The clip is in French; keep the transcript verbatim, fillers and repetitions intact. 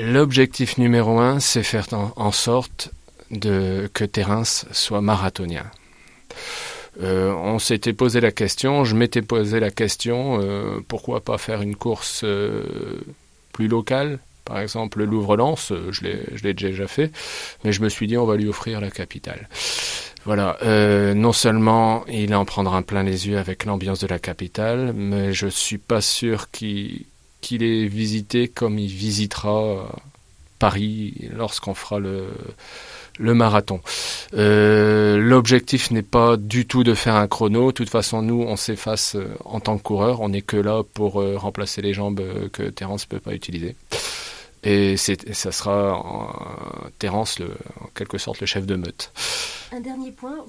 L'objectif numéro un, c'est faire en, en sorte de, que Thérence soit marathonien. Euh, on s'était posé la question, je m'étais posé la question, euh, pourquoi pas faire une course euh, plus locale, par exemple le Louvre-Lens, euh, je l'ai, je l'ai déjà fait, mais je me suis dit on va lui offrir la capitale. Voilà, euh, non seulement il en prendra plein les yeux avec l'ambiance de la capitale, mais je suis pas sûr qu'il, qu'il ait visité comme il visitera Paris lorsqu'on fera le le marathon. Euh, l'objectif n'est pas du tout de faire un chrono. De toute façon, nous, on s'efface euh, en tant que coureur. On n'est que là pour euh, remplacer les jambes euh, que Thérence ne peut pas utiliser. Et, c'est, et ça sera euh, Thérence, le, en quelque sorte, le chef de meute. Un dernier point.